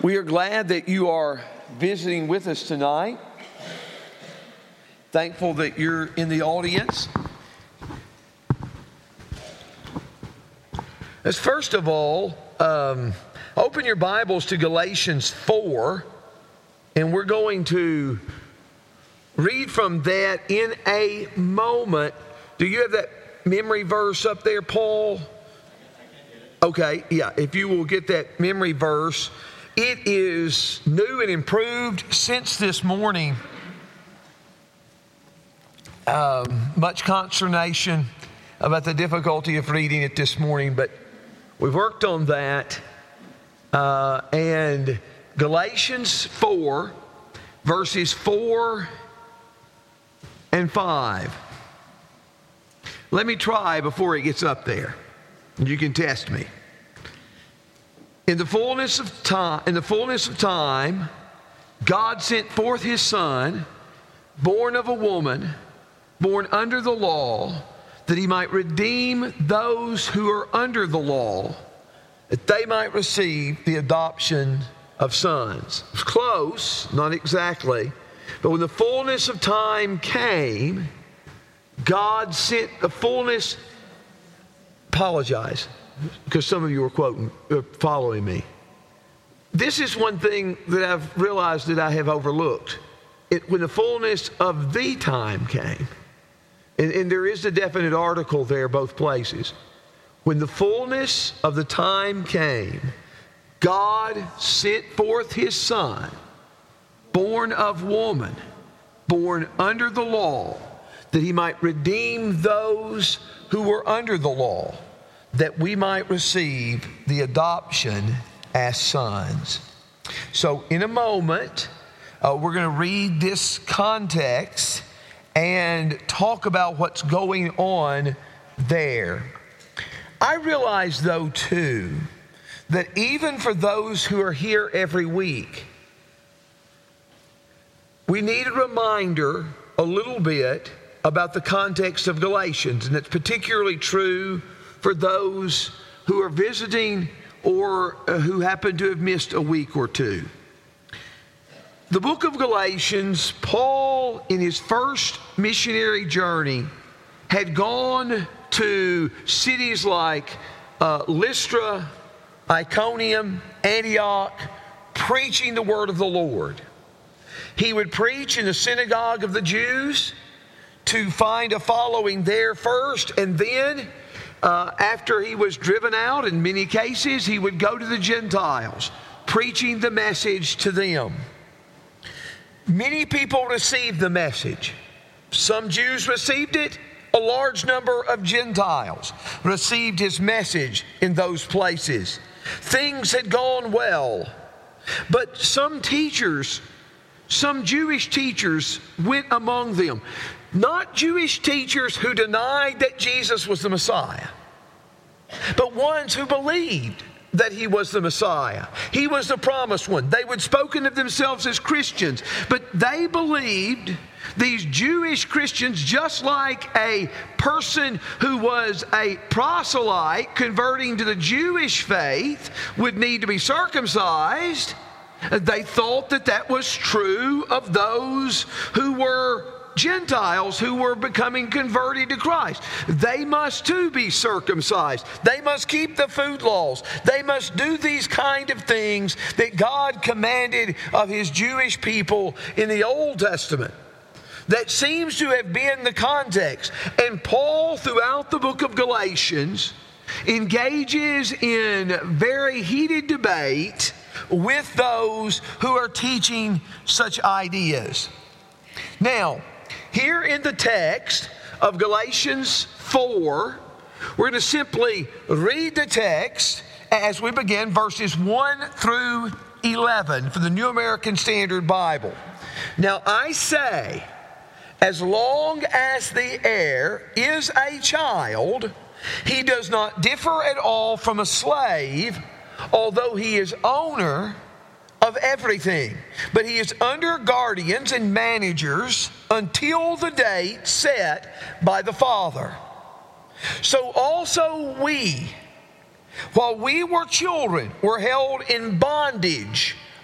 We are glad that you are visiting with us tonight. Thankful that you're in the audience. Let's first of all open your Bibles to Galatians 4, and we're going to read from that in a moment. Do you have that memory verse up there, Paul? Okay, yeah, if you will get that memory verse. It is new and improved since this morning. Much consternation about the difficulty of reading it this morning, but we've worked on that. And Galatians 4, verses 4 and 5. Let me try before it gets up there. You can test me. In the fullness of time, God sent forth His Son, born of a woman, born under the law, that He might redeem those who are under the law, that they might receive the adoption of sons. It was close, not exactly, but when the fullness of time came, God sent the fullness. Apologize, because some of you are following me. This is one thing that I've realized that I have overlooked. When the fullness of the time came, and there is a definite article there both places. When the fullness of the time came, God sent forth His Son, born of woman, born under the law, that He might redeem those who were under the law, that we might receive the adoption as sons. So in a moment, we're going to read this context and talk about what's going on there. I realize, though, too, that even for those who are here every week, we need a reminder a little bit about the context of Galatians, and it's particularly true for those who are visiting or who happen to have missed a week or two. The book of Galatians, Paul, in his first missionary journey, had gone to cities like Lystra, Iconium, Antioch, preaching the word of the Lord. He would preach in the synagogue of the Jews to find a following there first, and then after he was driven out, in many cases, he would go to the Gentiles, preaching the message to them. Many people received the message. Some Jews received it. A large number of Gentiles received his message in those places. Things had gone well. But some teachers, some Jewish teachers went among them. Not Jewish teachers who denied that Jesus was the Messiah, but ones who believed that He was the Messiah. He was the promised one. They would spoken of themselves as Christians, but they believed, these Jewish Christians, just like a person who was a proselyte converting to the Jewish faith would need to be circumcised. They thought that that was true of those who were Gentiles who were becoming converted to Christ. They must too be circumcised. They must keep the food laws. They must do these kind of things that God commanded of His Jewish people in the Old Testament. That seems to have been the context. And Paul, throughout the book of Galatians, engages in very heated debate with those who are teaching such ideas. Now, here in the text of Galatians 4, we're going to simply read the text as we begin verses 1 through 11 for the New American Standard Bible. Now I say, as long as the heir is a child, he does not differ at all from a slave, although he is owner of everything. But he is under guardians and managers until the date set by the Father. So also we, while we were children, were held in bondage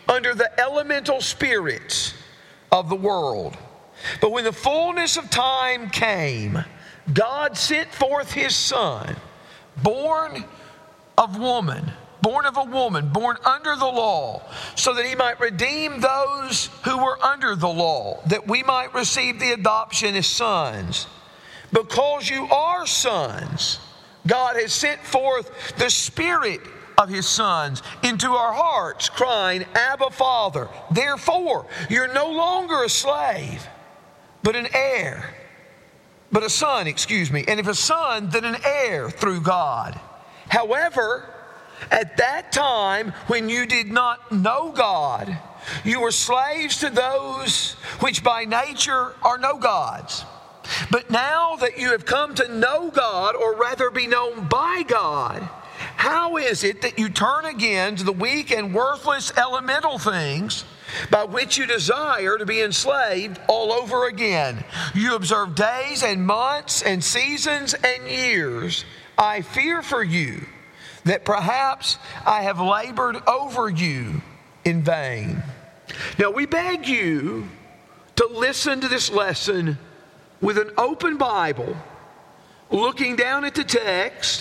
under the elemental spirits of the world. But when the fullness of time came, God sent forth His Son, born of a woman, born under the law, so that He might redeem those who were under the law, that we might receive the adoption as sons. Because you are sons, God has sent forth the Spirit of His sons into our hearts, crying, Abba, Father. Therefore, you're no longer a slave, but an heir. But a son, and if a son, then an heir through God. However, at that time when you did not know God, you were slaves to those which by nature are no gods. But now that you have come to know God, or rather be known by God, how is it that you turn again to the weak and worthless elemental things by which you desire to be enslaved all over again? You observe days and months and seasons and years. I fear for you that perhaps I have labored over you in vain. Now we beg you to listen to this lesson with an open Bible, looking down at the text,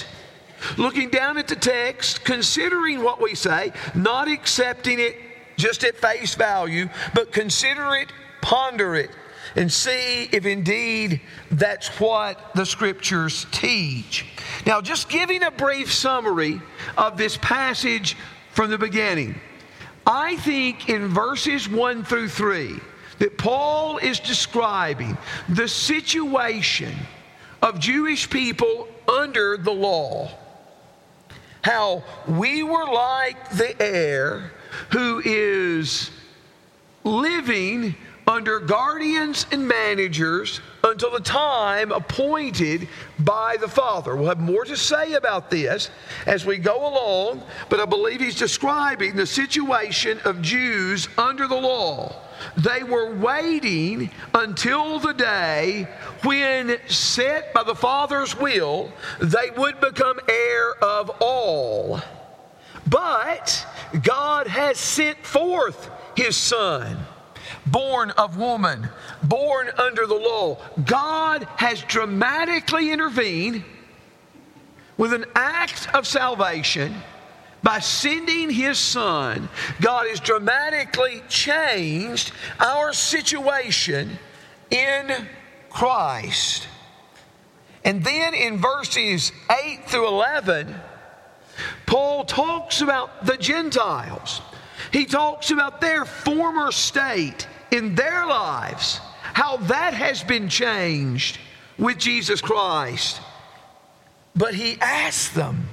considering what we say, not accepting it just at face value, but consider it, ponder it, and see if indeed that's what the Scriptures teach. Now, just giving a brief summary of this passage from the beginning, I think in verses 1 through 3 that Paul is describing the situation of Jewish people under the law. How we were like the heir who is living under guardians and managers until the time appointed by the Father. We'll have more to say about this as we go along, but I believe he's describing the situation of Jews under the law. They were waiting until the day when, set by the Father's will, they would become heir of all. But God has sent forth His Son, born of woman, born under the law. God has dramatically intervened with an act of salvation by sending His Son. God has dramatically changed our situation in Christ. And then in verses 8 through 11, Paul talks about the Gentiles. He talks about their former state in their lives, how that has been changed with Jesus Christ. But he asks them,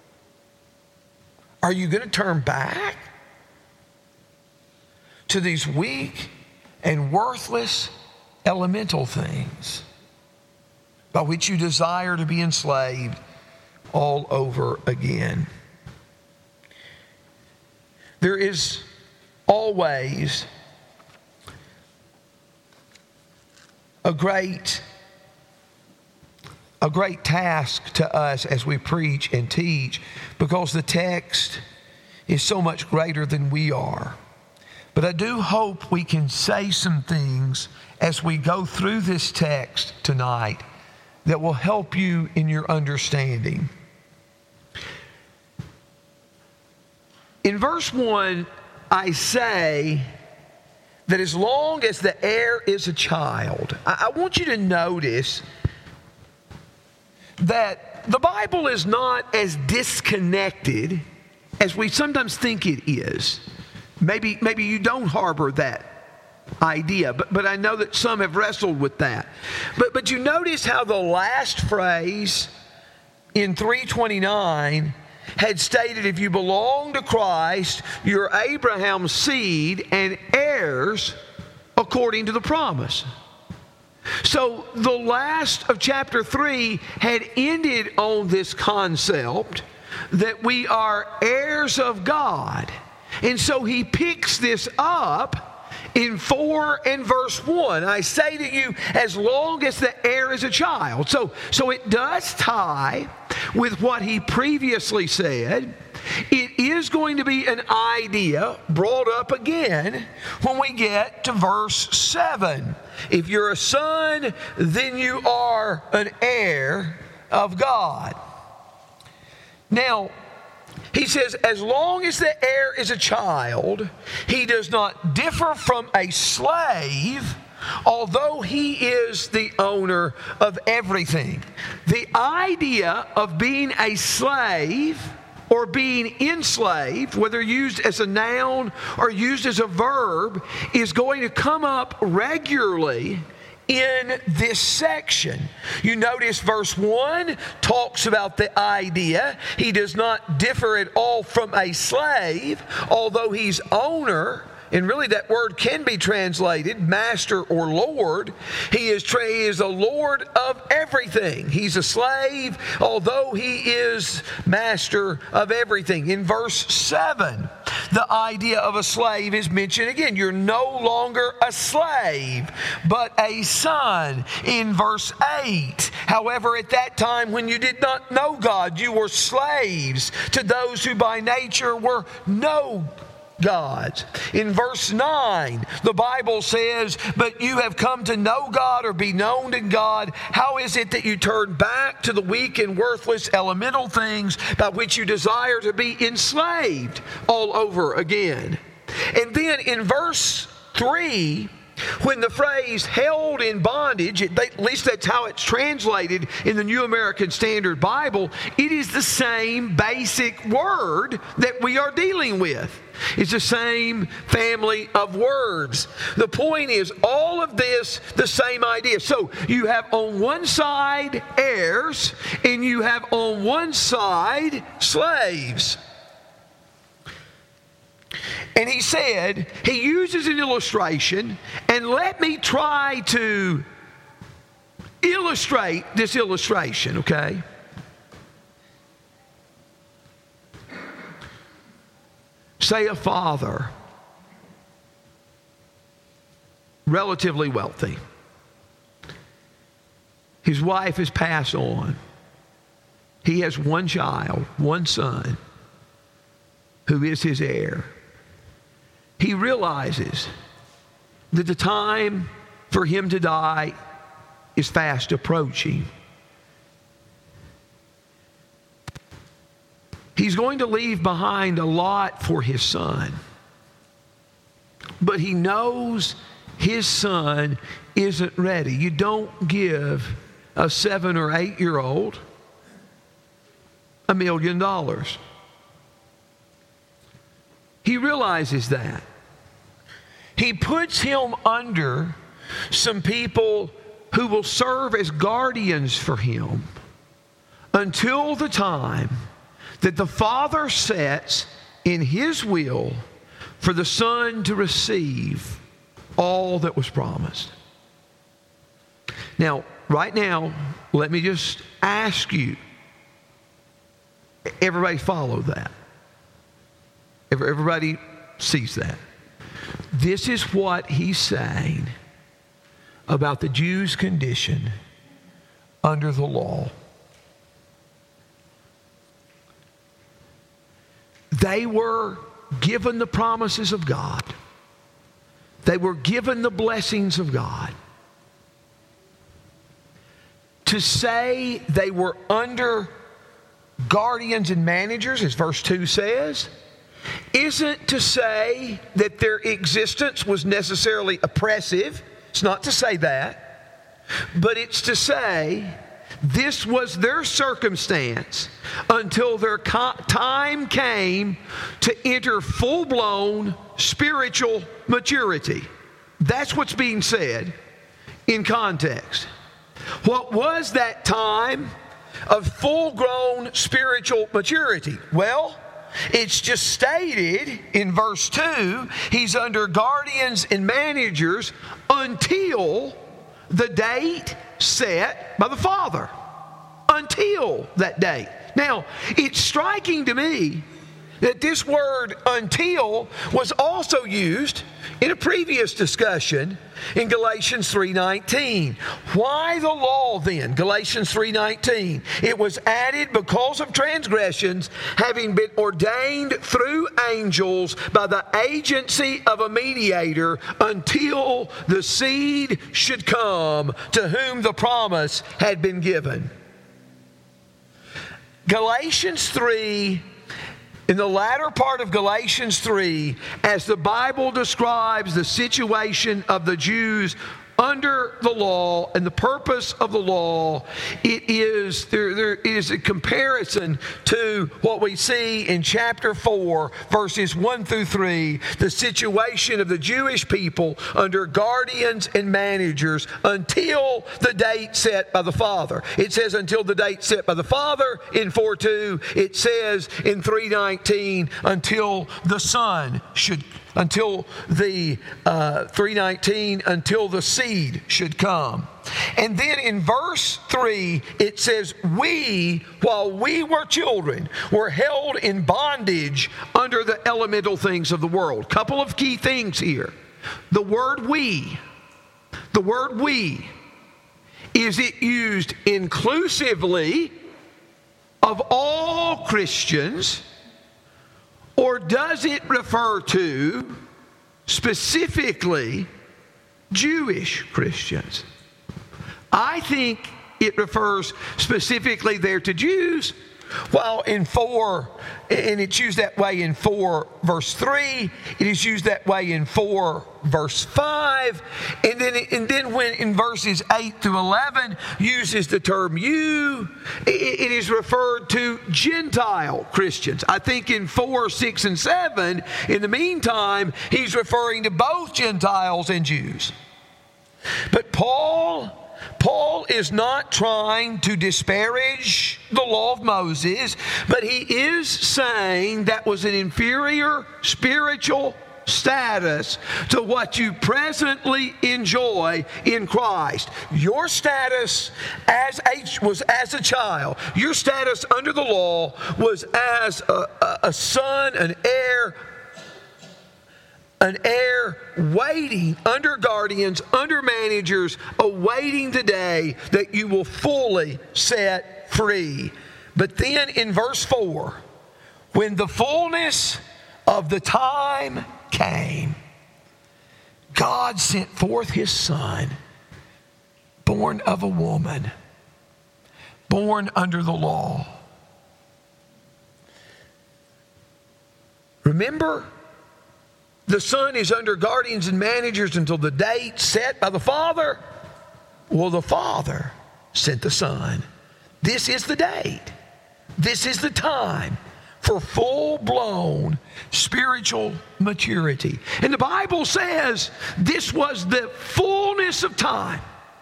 are you going to turn back to these weak and worthless elemental things by which you desire to be enslaved all over again? There is always a great task to us as we preach and teach, because the text is so much greater than we are. But I do hope we can say some things as we go through this text tonight that will help you in your understanding. In verse 1, I say that as long as the heir is a child, I want you to notice that the Bible is not as disconnected as we sometimes think it is. Maybe you don't harbor that idea, but I know that some have wrestled with that. But you notice how the last phrase in 3:29 had stated, if you belong to Christ, you're Abraham's seed and heirs according to the promise. So the last of chapter 3 had ended on this concept that we are heirs of God. And so he picks this up in 4 and verse 1. I say to you, as long as the heir is a child. So it does tie with what he previously said It is going to be an idea brought up again when we get to verse 7. If you're a son, then you are an heir of God. Now, he says, as long as the heir is a child, he does not differ from a slave, although he is the owner of everything. The idea of being a slave or being enslaved, whether used as a noun or used as a verb, is going to come up regularly in this section. You notice verse 1 talks about the idea. He does not differ at all from a slave, although he's owner. And really that word can be translated master or lord. He is a lord of everything. He's a slave, although he is master of everything. In verse 7, the idea of a slave is mentioned again. You're no longer a slave, but a son. In verse 8, however, at that time when you did not know God, you were slaves to those who by nature were no gods. In verse 9, the Bible says, but you have come to know God or be known in God. How is it that you turn back to the weak and worthless elemental things by which you desire to be enslaved all over again? And then in verse 3, when the phrase held in bondage, at least that's how it's translated in the New American Standard Bible, it is the same basic word that we are dealing with. It's the same family of words. The point is, all of this, the same idea. So you have on one side heirs, and you have on one side slaves. And he said, he uses an illustration, and let me try to illustrate this illustration, okay? Say a father, relatively wealthy. His wife has passed on. He has one child, one son, who is his heir. He realizes that the time for him to die is fast approaching. He's going to leave behind a lot for his son. But he knows his son isn't ready. You don't give a 7 or 8 year old $1 million. He realizes that. He puts him under some people who will serve as guardians for him until the time that the Father sets in His will for the Son to receive all that was promised. Now, right now, let me just ask you, everybody follow that. Everybody sees that. This is what he's saying about the Jews' condition under the law. They were given the promises of God. They were given the blessings of God. To say they were under guardians and managers, as verse 2 says, isn't to say that their existence was necessarily oppressive. It's not to say that. But it's to say this was their circumstance until their time came to enter full-blown spiritual maturity. That's what's being said in context. What was that time of full-grown spiritual maturity? Well, it's just stated in verse 2, he's under guardians and managers until the date set by the Father. Until that date. Now, it's striking to me that this word until was also used in a previous discussion in Galatians 3:19. Why the law then? Galatians 3:19. It was added because of transgressions, having been ordained through angels by the agency of a mediator, until the seed should come to whom the promise had been given. Galatians 3, in the latter part of Galatians 3, as the Bible describes the situation of the Jews under the law and the purpose of the law, it is a comparison to what we see in chapter 4, verses 1 through 3, the situation of the Jewish people under guardians and managers until the date set by the Father. It says until the date set by the Father in 4:2. It says in 3:19 until the Son should until the 3:19 until the seed should come. And then in verse 3 it says, we, while we were children, were held in bondage under the elemental things of the world. Couple of key things here. The word we, is it used inclusively of all Christians, or does it refer to specifically Jewish Christians? I think it refers specifically there to Jews, while in 4, and it's used that way in 4 verse 3, it is used that way in 4 verse 5, and then when in verses 8 through 11 uses the term you, it is referred to Gentile Christians. I think in 4, 6, and 7, in the meantime, he's referring to both Gentiles and Jews. But Paul is not trying to disparage the law of Moses, but he is saying that was an inferior spiritual status to what you presently enjoy in Christ. Your status was as a child. Your status under the law was as a son, an heir waiting under guardians, under managers, awaiting the day that you will fully set free. But then in verse 4, when the fullness of the time came, God sent forth His Son, born of a woman, born under the law. Remember, the Son is under guardians and managers until the date set by the Father. Well, the Father sent the Son. This is the date. This is the time for full-blown spiritual maturity. And the Bible says this was the fullness of time.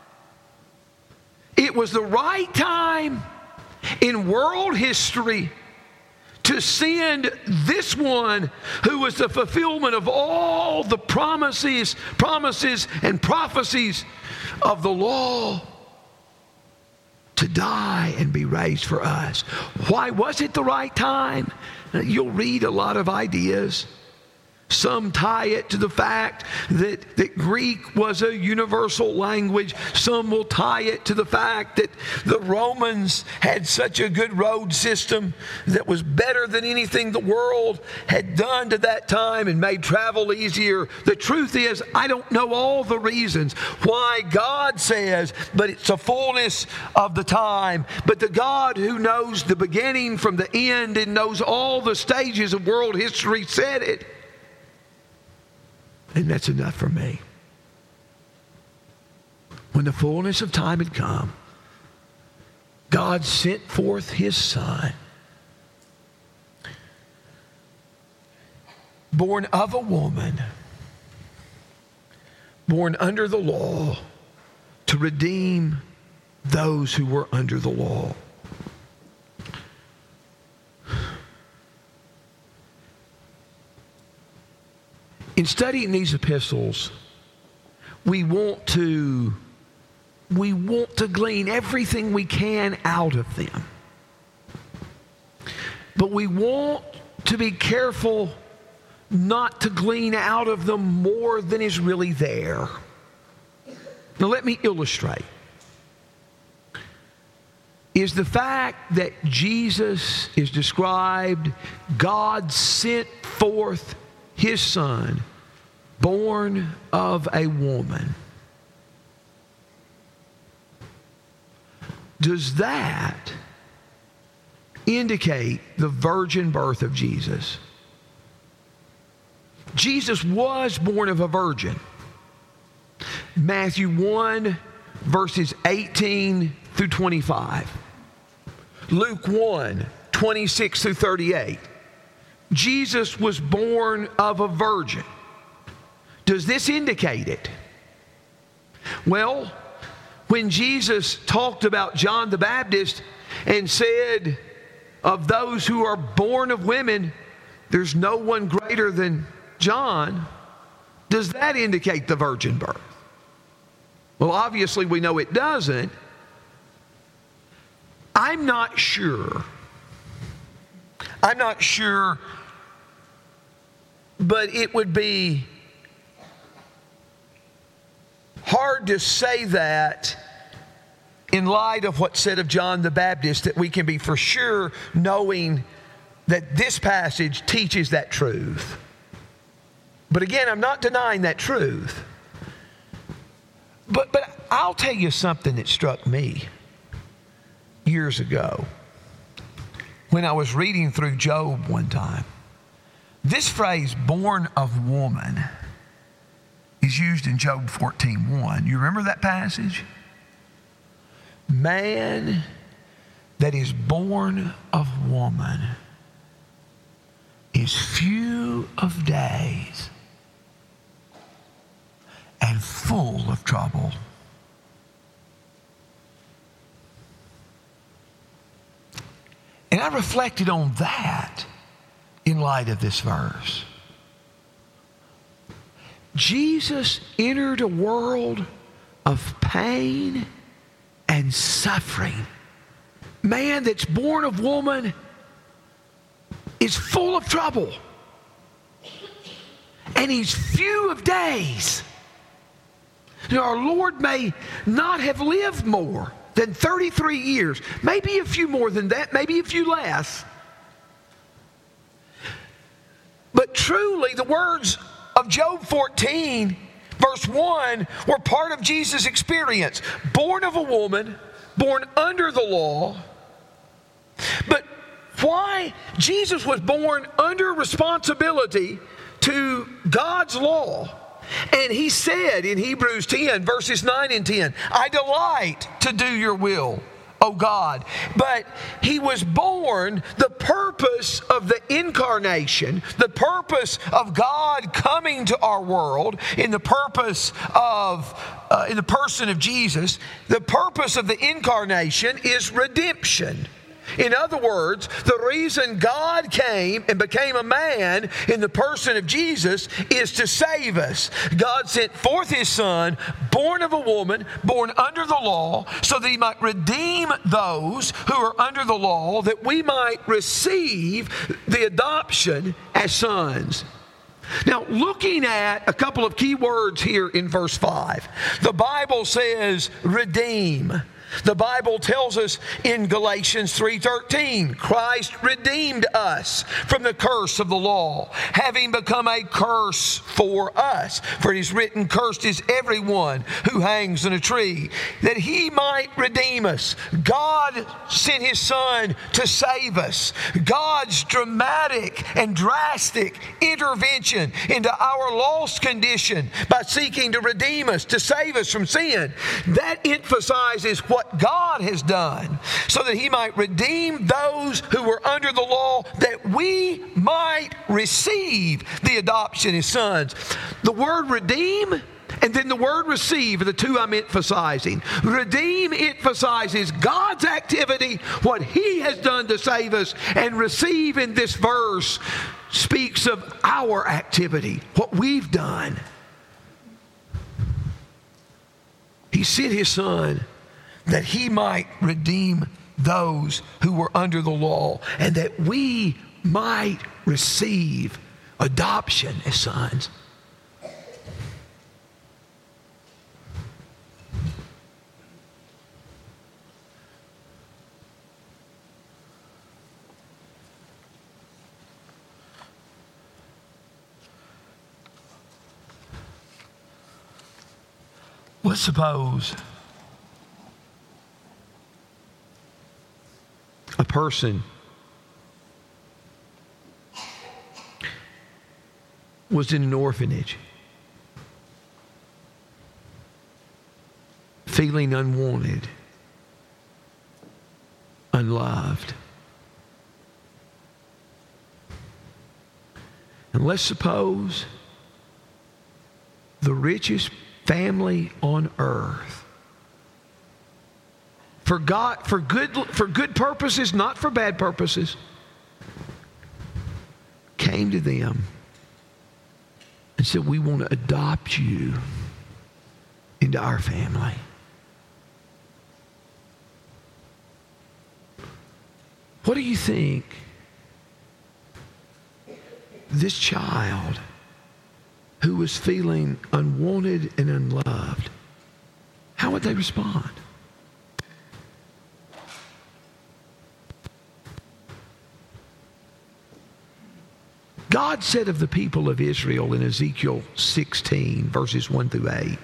It was the right time in world history to send this one who was the fulfillment of all the promises and prophecies of the law to die and be raised for us. Why was it the right time? You'll read a lot of ideas. Some tie it to the fact that Greek was a universal language. Some will tie it to the fact that the Romans had such a good road system that was better than anything the world had done to that time and made travel easier. The truth is, I don't know all the reasons why God says, but it's a fullness of the time. But the God who knows the beginning from the end and knows all the stages of world history said it. And that's enough for me. When the fullness of time had come, God sent forth His Son, born of a woman, born under the law, to redeem those who were under the law. In studying these epistles, we want to glean everything we can out of them. But we want to be careful not to glean out of them more than is really there. Now let me illustrate. Is the fact that Jesus is described, God sent forth His Son, born of a woman. Does that indicate the virgin birth of Jesus? Jesus was born of a virgin. Matthew 1, verses 18 through 25. Luke 1, 26 through 38. Jesus was born of a virgin. Does this indicate it? Well, when Jesus talked about John the Baptist and said, of those who are born of women, there's no one greater than John, does that indicate the virgin birth? Well, obviously we know it doesn't. I'm not sure, but it would be hard to say that in light of what's said of John the Baptist, that we can be for sure knowing that this passage teaches that truth. But again, I'm not denying that truth. But I'll tell you something that struck me years ago when I was reading through Job one time. This phrase, born of woman, is used in Job 14:1. You remember that passage? Man that is born of woman is few of days and full of trouble. And I reflected on that in light of this verse. Jesus entered a world of pain and suffering. Man that's born of woman is full of trouble. And he's few of days. Now, our Lord may not have lived more than 33 years. Maybe a few more than that, maybe a few less. But truly, the words of Job 14, verse 1, were part of Jesus' experience. Born of a woman, born under the law. But why? Jesus was born under responsibility to God's law. And he said in Hebrews 10, verses 9 and 10, I delight to do your will, O God. But he was born, the purpose of the incarnation, the purpose of God coming to our world in the purpose of, in the person of Jesus, the purpose of the incarnation is redemption. In other words, the reason God came and became a man in the person of Jesus is to save us. God sent forth His Son, born of a woman, born under the law, so that He might redeem those who are under the law, that we might receive the adoption as sons. Now, looking at a couple of key words here in verse 5, the Bible says redeem. The Bible tells us in Galatians 3:13, Christ redeemed us from the curse of the law, having become a curse for us. For it is written, cursed is everyone who hangs on a tree, that He might redeem us. God sent His Son to save us. God's dramatic and drastic intervention into our lost condition by seeking to redeem us, to save us from sin, that emphasizes what God has done, so that He might redeem those who were under the law, that we might receive the adoption as sons. The word redeem and then the word receive are the two I'm emphasizing. Redeem emphasizes God's activity, what He has done to save us, and receive in this verse speaks of our activity, what we've done. He sent His Son that He might redeem those who were under the law, and that we might receive adoption as sons. Let's suppose a person was in an orphanage, feeling unwanted, unloved. And let's suppose the richest family on earth, for good purposes, not for bad purposes, came to them and said, we want to adopt you into our family. What do you think this child who was feeling unwanted and unloved, how would they respond? God said of the people of Israel in Ezekiel 16, verses 1 through 8,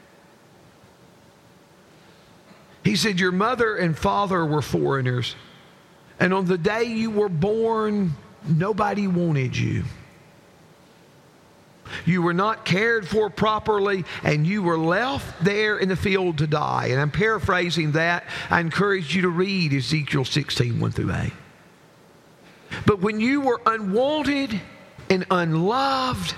He said, your mother and father were foreigners, and on the day you were born, nobody wanted you. You were not cared for properly, and you were left there in the field to die. And I'm paraphrasing that. I encourage you to read Ezekiel 16, 1 through 8. But when you were unwanted and unloved,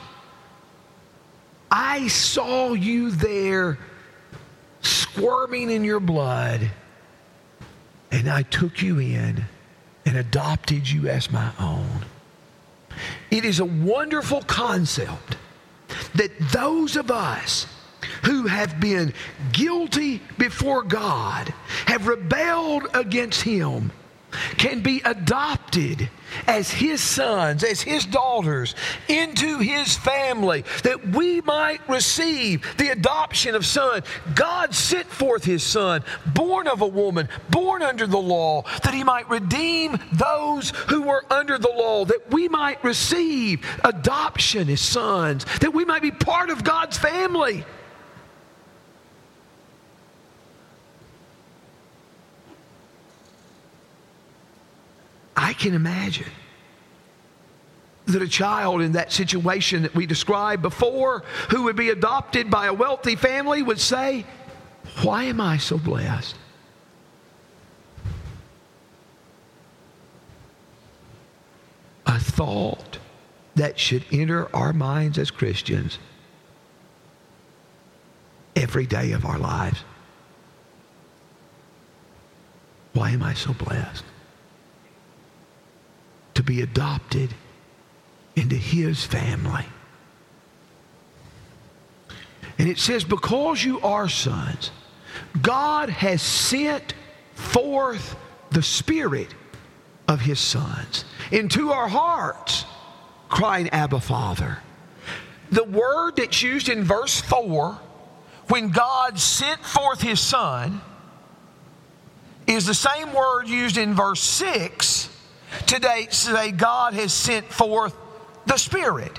I saw you there squirming in your blood, and I took you in and adopted you as my own. It is a wonderful concept that those of us who have been guilty before God, have rebelled against Him, can be adopted as His sons, as His daughters, into His family, that we might receive the adoption of son. God sent forth His Son, born of a woman, born under the law, that He might redeem those who were under the law, that we might receive adoption as sons, that we might be part of God's family. I can imagine that a child in that situation that we described before, who would be adopted by a wealthy family, would say, why am I so blessed? A thought that should enter our minds as Christians every day of our lives. Why am I so blessed to be adopted into His family? And it says, because you are sons, God has sent forth the Spirit of His sons into our hearts, crying, Abba, Father. The word that's used in verse 4, when God sent forth His Son, is the same word used in verse 6 today, say God has sent forth the Spirit.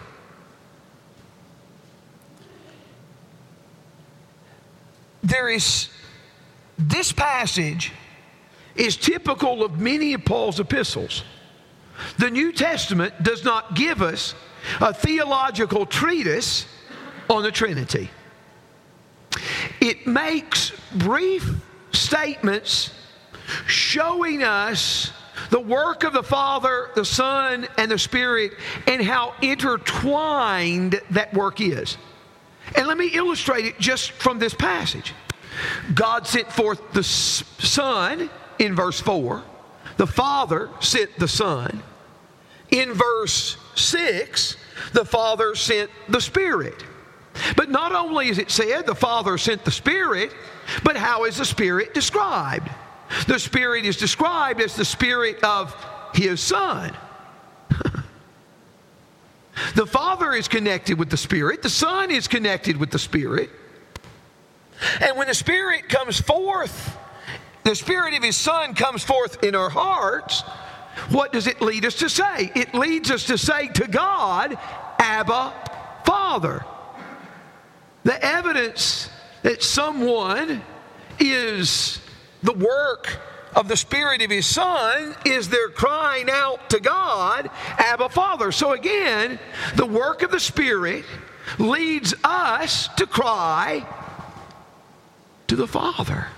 This passage is typical of many of Paul's epistles. The New Testament does not give us a theological treatise on the Trinity. It makes brief statements showing us the work of the Father, the Son, and the Spirit, and how intertwined that work is. And let me illustrate it just from this passage. God sent forth the Son in verse 4. The Father sent the Son. In verse 6, the Father sent the Spirit. But not only is it said the Father sent the Spirit, but how is the Spirit described? The Spirit is described as the Spirit of His Son. The Father is connected with the Spirit. The Son is connected with the Spirit. And when the Spirit comes forth, the Spirit of His Son comes forth in our hearts, what does it lead us to say? It leads us to say to God, Abba, Father. The evidence that someone is the work of the Spirit of His Son is their crying out to God, Abba, Father. So again, the work of the Spirit leads us to cry to the Father.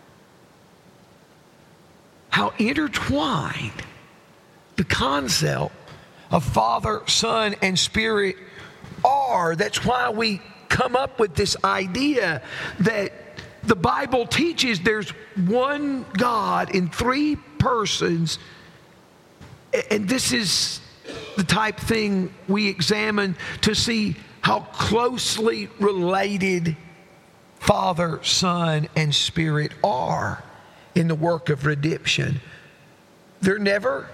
How intertwined the concept of Father, Son, and Spirit are. That's why we come up with this idea that the Bible teaches there's one God in three persons, and this is the type thing we examine to see how closely related Father, Son, and Spirit are in the work of redemption. They're never,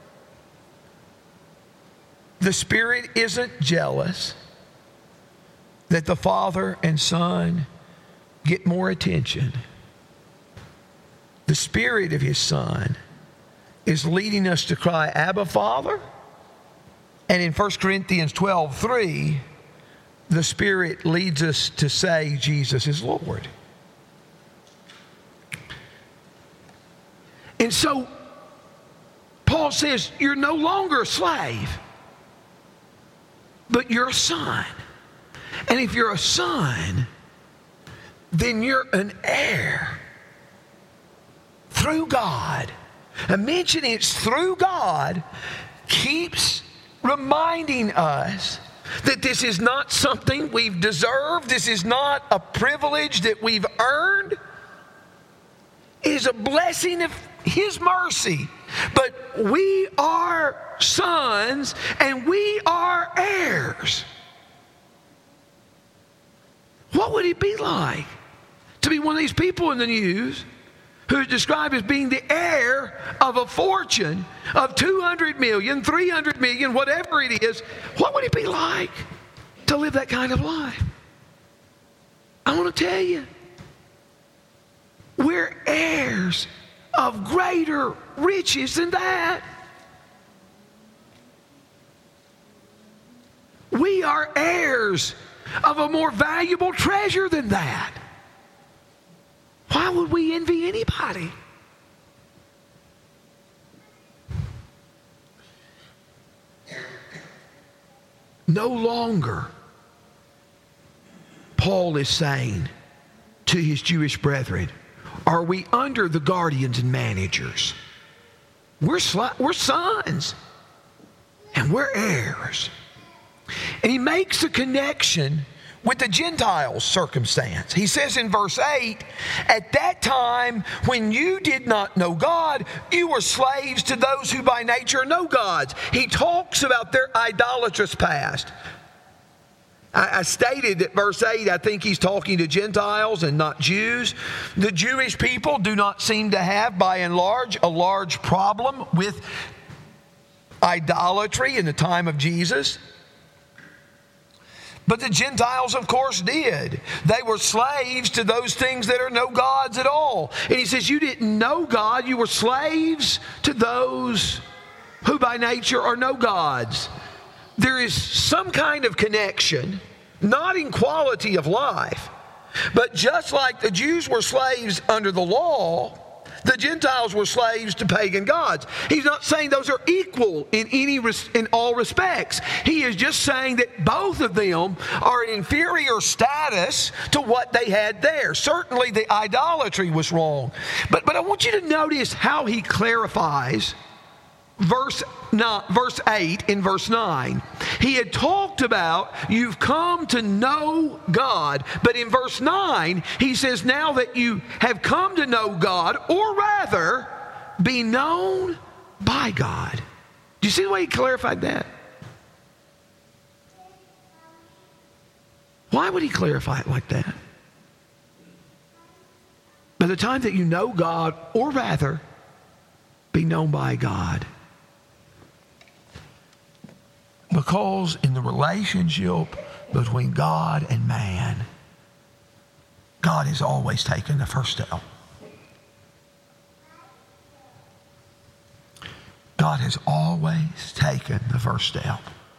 the Spirit isn't jealous that the Father and Son get more attention. The Spirit of His Son is leading us to cry, Abba, Father. And in 1 Corinthians 12:3, the Spirit leads us to say Jesus is Lord. And so Paul says, you're no longer a slave, but you're a son. And if you're a son, then you're an heir through God. And mentioning it's through God keeps reminding us that this is not something we've deserved. This is not a privilege that we've earned. It is a blessing of His mercy. But we are sons and we are heirs. What would it be like to be one of these people in the news who is described as being the heir of a fortune of 200 million, 300 million, whatever it is? What would it be like to live that kind of life? I want to tell you, we're heirs of greater riches than that. We are heirs of a more valuable treasure than that. Why would we envy anybody? No longer, Paul is saying to his Jewish brethren, are we under the guardians and managers? We're sons, and we're heirs. And he makes a connection with the Gentiles' circumstance. He says in verse 8, at that time when you did not know God, you were slaves to those who by nature know gods. He talks about their idolatrous past. I stated that verse 8, I think he's talking to Gentiles and not Jews. The Jewish people do not seem to have, by and large, a large problem with idolatry in the time of Jesus. But the Gentiles, of course, did. They were slaves to those things that are no gods at all. And he says, you didn't know God. You were slaves to those who by nature are no gods. There is some kind of connection, not in quality of life, but just like the Jews were slaves under the law, the Gentiles were slaves to pagan gods. He's not saying those are equal in all respects. He is just saying that both of them are an inferior status to what they had there. Certainly the idolatry was wrong. But I want you to notice how he clarifies verse 8 in verse 9. He had talked about you've come to know God, but in verse 9 he says now that you have come to know God, or rather be known by God. Do you see the way he clarified that? Why would he clarify it like that? By the time that you know God, or rather be known by God. Because in the relationship between God and man, God has always taken the first step. God has always taken the first step.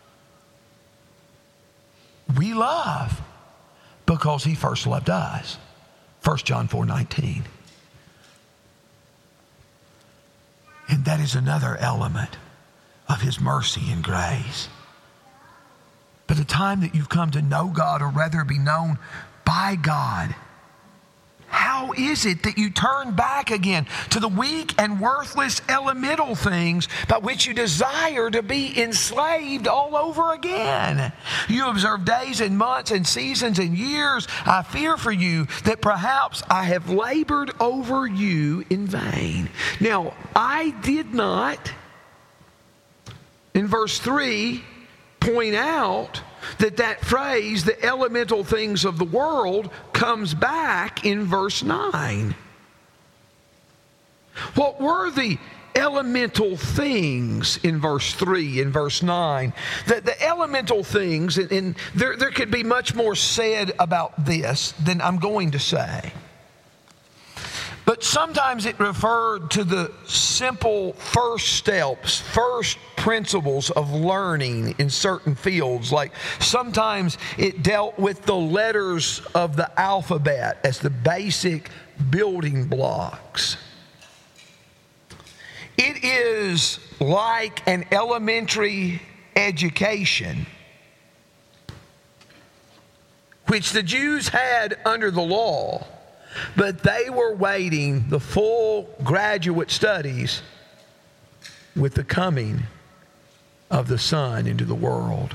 We love because he first loved us. 1 John 4:19. And that is another element of his mercy and grace. By the time that you've come to know God, or rather be known by God, how is it that you turn back again to the weak and worthless elemental things by which you desire to be enslaved all over again? You observe days and months and seasons and years. I fear for you that perhaps I have labored over you in vain. Now, I did not, in verse 3, point out that phrase, the elemental things of the world, comes back in verse 9. What were the elemental things in verse 3 and verse 9? The elemental things, and there could be much more said about this than I'm going to say. But sometimes it referred to the simple first steps, first principles of learning in certain fields. Like sometimes it dealt with the letters of the alphabet as the basic building blocks. It is like an elementary education, which the Jews had under the law, but they were waiting the full graduate studies with the coming of the Son into the world.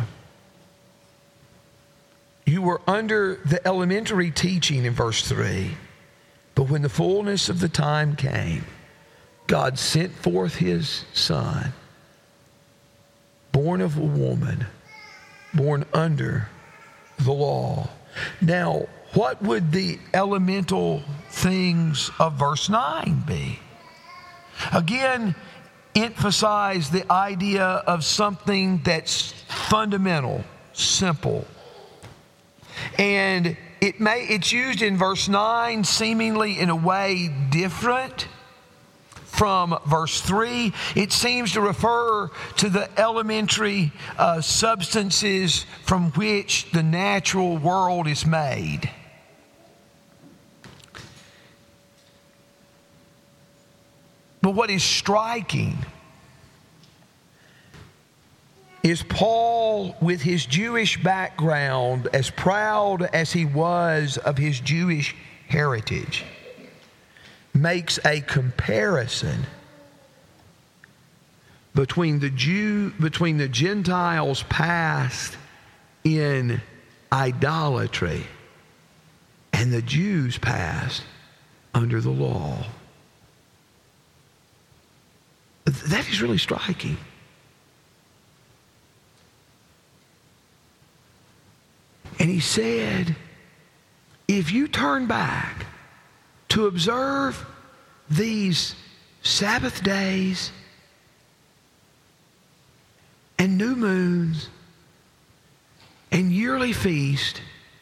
You were under the elementary teaching in verse 3, but when the fullness of the time came, God sent forth his Son, born of a woman, born under the law. Now, what would the elemental things of verse 9 be? Again, emphasize the idea of something that's fundamental, simple. And it's used in verse 9 seemingly in a way different from verse 3. It seems to refer to the elementary substances from which the natural world is made. But what is striking is Paul, with his Jewish background, as proud as he was of his Jewish heritage, makes a comparison between the Gentiles' past in idolatry and the Jews' past under the law. That is really striking. And he said, if you turn back to observe these Sabbath days and new moons and yearly feast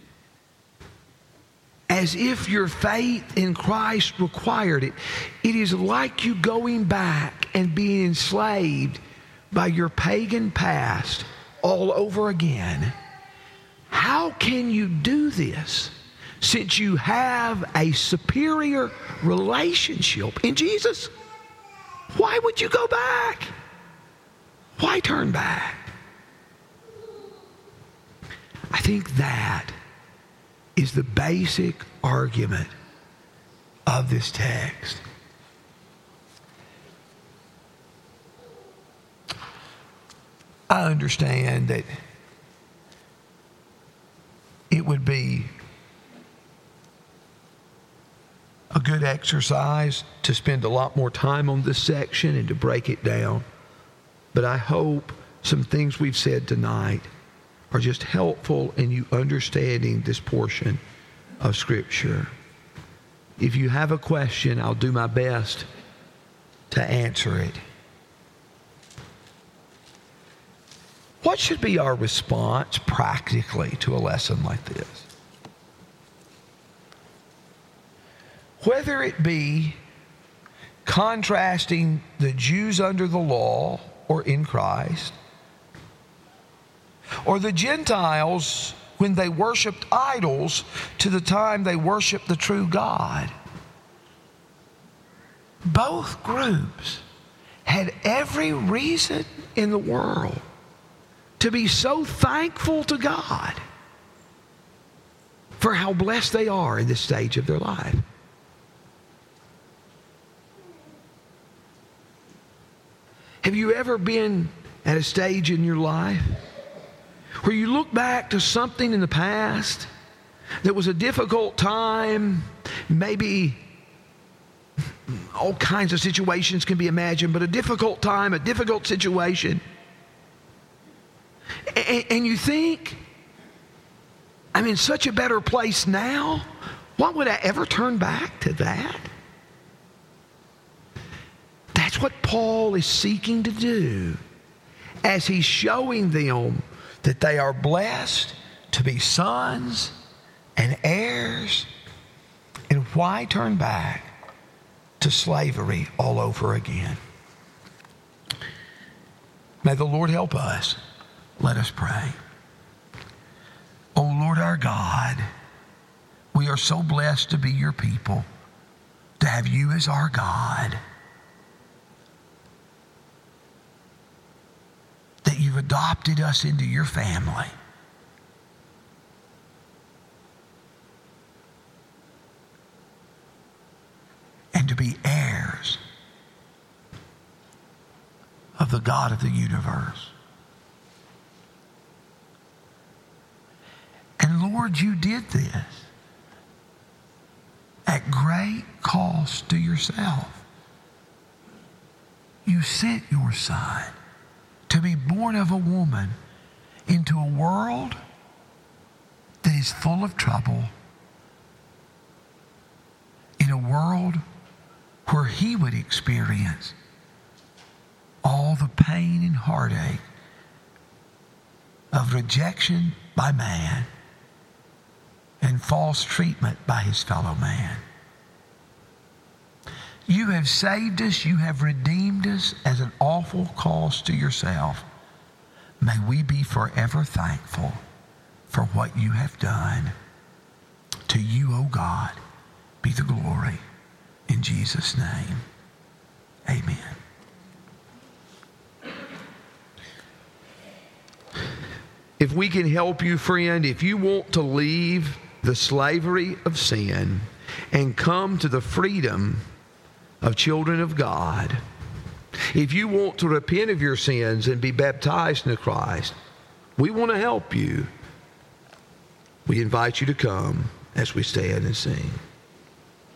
as if your faith in Christ required it, it is like you going back and being enslaved by your pagan past all over again. How can you do this since you have a superior relationship in Jesus? Why would you go back? Why turn back? I think that is the basic argument of this text. I understand that it would be a good exercise to spend a lot more time on this section and to break it down. But I hope some things we've said tonight are just helpful in you understanding this portion of Scripture. If you have a question, I'll do my best to answer it. What should be our response practically to a lesson like this? Whether it be contrasting the Jews under the law or in Christ, or the Gentiles when they worshiped idols to the time they worshiped the true God. Both groups had every reason in the world to be so thankful to God for how blessed they are in this stage of their life. Have you ever been at a stage in your life where you look back to something in the past that was a difficult time? Maybe all kinds of situations can be imagined, but a difficult time, a difficult situation. And you think, I'm in such a better place now. Why would I ever turn back to that? That's what Paul is seeking to do as he's showing them that they are blessed to be sons and heirs. And why turn back to slavery all over again? May the Lord help us. Let us pray. Oh Lord our God, we are so blessed to be your people, to have you as our God, that you've adopted us into your family. And to be heirs of the God of the universe. And Lord, you did this at great cost to yourself. You sent your Son to be born of a woman into a world that is full of trouble, in a world where he would experience all the pain and heartache of rejection by man and false treatment by his fellow man. You have saved us, you have redeemed us as an awful cost to yourself. May we be forever thankful for what you have done. To you, O God, be the glory. In Jesus' name, amen. If we can help you, friend, if you want to leave the slavery of sin and come to the freedom of children of God, if you want to repent of your sins and be baptized into Christ, we want to help you. We invite you to come as we stand and sing.